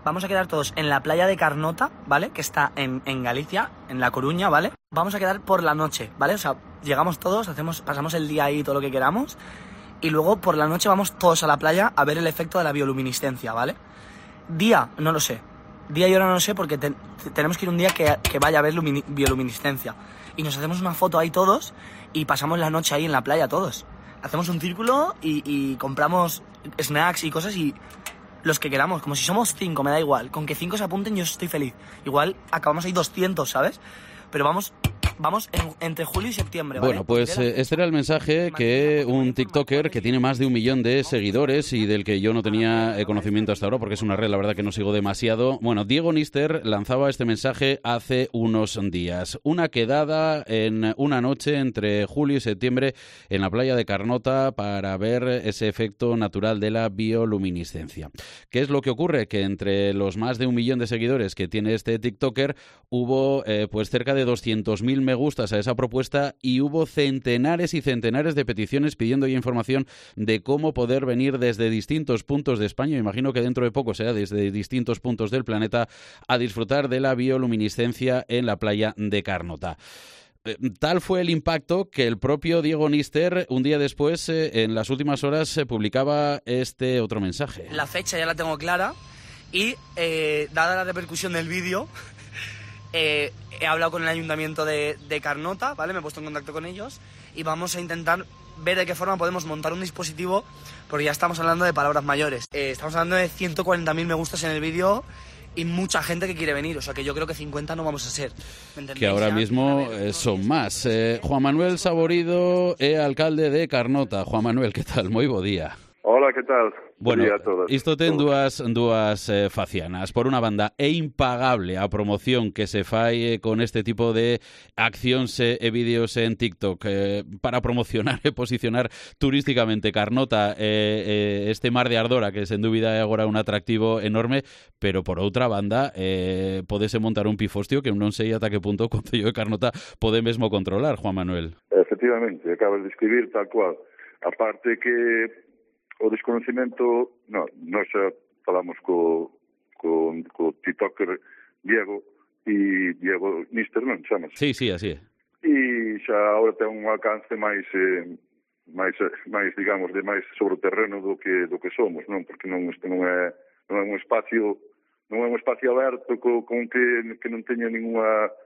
Vamos a quedar todos en la playa de Carnota, ¿vale? Que está en Galicia, en La Coruña, ¿vale? Vamos a quedar por la noche, ¿vale? O sea, llegamos todos, pasamos el día ahí, todo lo que queramos, y luego por la noche vamos todos a la playa a ver el efecto de la bioluminiscencia, ¿vale? Día, no lo sé. Día y hora no lo sé porque tenemos que ir un día que vaya a ver bioluminiscencia. Y nos hacemos una foto ahí todos y pasamos la noche ahí en la playa todos. Hacemos un círculo y compramos snacks y cosas y los que queramos. Como si somos 5, me da igual. Con que 5 se apunten yo estoy feliz. Igual acabamos ahí 200, ¿sabes? Pero vamos entre julio y septiembre, ¿vale? Bueno, pues este era el mensaje que un TikToker que tiene más de 1 millón de seguidores y del que yo no tenía conocimiento hasta ahora porque es una red, la verdad, que no sigo demasiado. Bueno, Diego Nister lanzaba este mensaje hace unos días. Una quedada en una noche entre julio y septiembre en la playa de Carnota para ver ese efecto natural de la bioluminiscencia. ¿Qué es lo que ocurre? Que entre los más de 1 millón de seguidores que tiene este TikToker hubo pues cerca de 200.000 me gustas a esa propuesta y hubo centenares y centenares de peticiones pidiendo ya información de cómo poder venir desde distintos puntos de España, imagino que dentro de poco será desde distintos puntos del planeta, a disfrutar de la bioluminiscencia en la playa de Carnota. Tal fue el impacto que el propio Diego Nister, un día después, en las últimas horas, publicaba este otro mensaje. La fecha ya la tengo clara y, dada la repercusión del vídeo, he hablado con el ayuntamiento de Carnota, ¿vale? Me he puesto en contacto con ellos y vamos a intentar ver de qué forma podemos montar un dispositivo, porque ya estamos hablando de palabras mayores. Estamos hablando de 140.000 me gustas en el vídeo y mucha gente que quiere venir, o sea que yo creo que 50 no vamos a ser. Que ahora mismo son más. Juan Manuel Saborido, alcalde de Carnota. Juan Manuel, ¿qué tal? Moi bo día. Hola, que tal? Bueno, isto ten dúas facianas. Por unha banda, é impagable a promoción que se fai con este tipo de accións e vídeos en TikTok para promocionar e posicionar turísticamente Carnota, este mar de Ardora, que sen dúbida é agora un atractivo enorme, pero por outra banda, podese montar un pifostio que non sei ata que punto o Concello de Carnota pode mesmo controlar, Juan Manuel. Efectivamente, acabas de escribir tal cual. Aparte que o desconocimento, nós xa falamos co TikToker Diego Nister, non chamas? Sí, así é. E xa agora ten un alcance máis digamos, de máis sobre o terreno do que somos, non? Porque este non é un espacio aberto con que non teña ninguna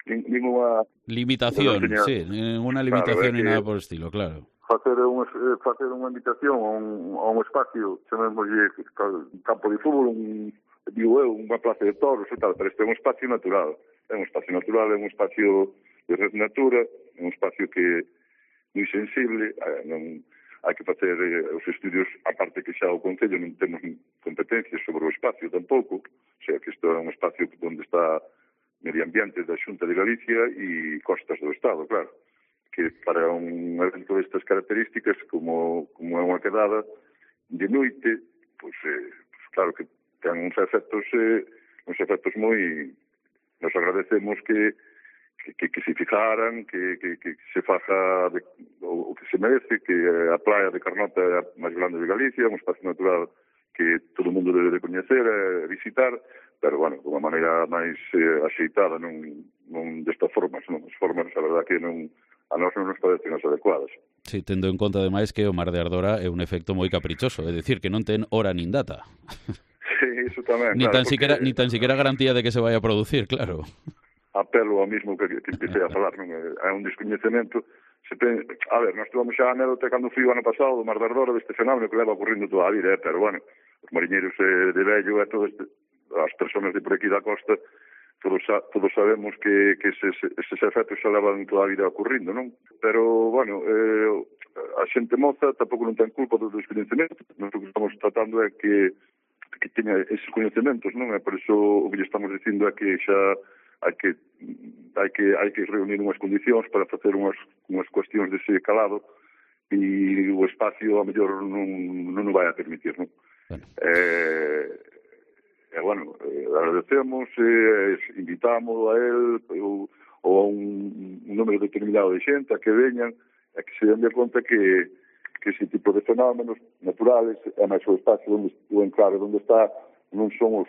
limitación, sí, ninguna limitación ni nada por el estilo, claro. Facer unha invitación a un espacio, chamémoslle campo de fútbol, unha plaza de toros e tal, pero este é un espacio natural. É un espacio natural, é un espacio de red natura, é un espacio que moi sensible, hai que facer os estudios, aparte que xa o Concello non temos competencias sobre o espacio tampouco, o sea que isto é un espacio onde está medio ambiente da Xunta de Galicia e costas do Estado, claro, que para un evento destas características, como é unha quedada de noite, pois claro que ten uns efectos moi... Nos agradecemos que se fijaran, que se faja o que se merece, que a playa de Carnota é a máis grande de Galicia, un espacio natural que todo o mundo debe de coñecer e visitar, pero, bueno, de unha maneira máis axeitada, non desta forma, non. As formas, a verdad, que a nós non nos parecen as adecuadas. Sí, tendo en conta, ademais, que o mar de Ardora é un efecto moi caprichoso, é dicir, que non ten hora nin data. Sí, iso tamén, ni tan siquiera garantía de que se vai a producir, claro. Apelo ao mismo que empecé a falar, non? É un descoñecemento. A ver, nós tivemos xa a anécdota cando fui o ano pasado do mar de Ardora deste fenómeno que leva ocurrindo toda a vida, pero, bueno, os mariñeiros de vello e todas as persoas de por aquí da costa, todos sabemos que eses efectos xa levan toda a vida ocurrindo, non? Pero, bueno, a xente moza tampouco non ten culpa do descoñecemento. Nós o que estamos tratando é que teña eses coñecementos, non? E por iso o que estamos dicindo é que xa hai que reunir unhas condicións para facer unhas cuestións dese calado e o espacio a mellor non o vai a permitir, non? Bueno. Agradecemos, invitamos a él ou a un número determinado de xente a que veñan, a que se den de conta que ese tipo de fenómenos naturales é máis o espacio onde está, non son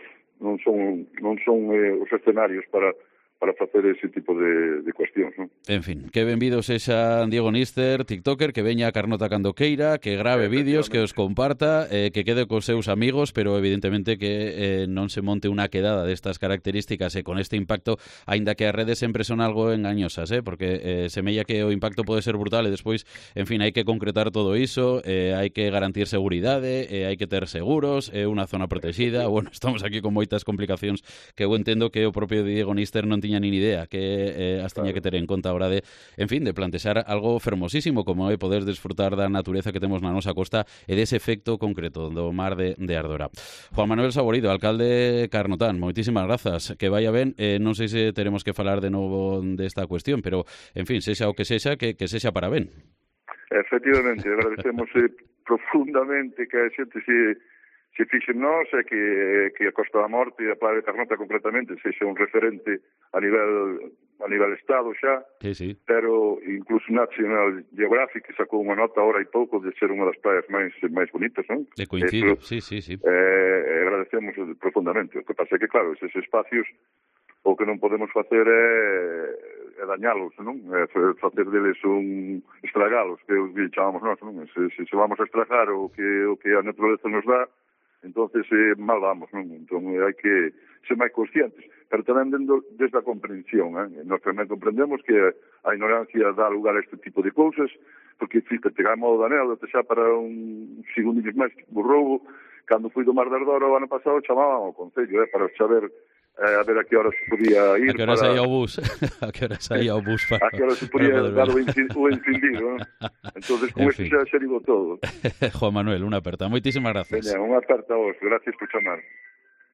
non son os escenarios para facer ese tipo de cuestións, non? En fin, que benvido sexa Diego Níster, tiktoker, que veña a Carnota cando queira, que grave vídeos, que os comparta, que quede cos seus amigos, pero evidentemente que non se monte unha quedada destas características e con este impacto, aínda que as redes sempre son algo engañosas, porque semella que o impacto pode ser brutal e despois, en fin, hai que concretar todo iso, hai que garantir seguridade, hai que ter seguros, unha zona protexida, bueno, estamos aquí con moitas complicacións que eu entendo que o propio Diego Níster non tiña nin idea que as tiña que ter en conta a hora de, en fin, de plantexar algo fermosísimo como é poder desfrutar da natureza que temos na nosa costa e dese efecto concreto do mar de Ardora. Juan Manuel Saborido, alcalde Carnotán, moitísimas grazas, que vaya ben, non sei se teremos que falar de novo desta cuestión, pero, en fin, sexa o que sexa, que sexa para ben. Efectivamente, agradecemos profundamente que a xente se fixen nós e que a Costa da Morte e a Praia de Carnota concretamente sexa un referente a nivel Estado xa, sí. Pero incluso National Geographic sacou unha nota hora e pouco de ser unha das praias máis bonitas, non? De coincido, sí. Agradecemos profundamente. O que pasa é que, claro, eses espacios o que non podemos facer é dañalos, non? Facer deles estragalos, que os chamamos nós, non? Se vamos a estragar o que a natureza nos dá, entonces mal vamos, non? Entón hai que ser máis conscientes, pero tamén desde a comprensión, nós tamén comprendemos que a ignorancia dá lugar a este tipo de cousas, porque fíjate, a modo danelo, xa para un segundo máis tipo roubo, cando fui do Mar de Ardora o ano pasado chamaban ao Concello, para saber a ver a que hora se podía ir. A que hora saía o bus. A que hora saía o bus para... A que hora se podía dar o encendido, ¿no? Entonces, con isto xa digo todo. Juan Manuel, unha aperta. Moitísimas grazas. Veña, unha aperta a vos. Gracias por chamar.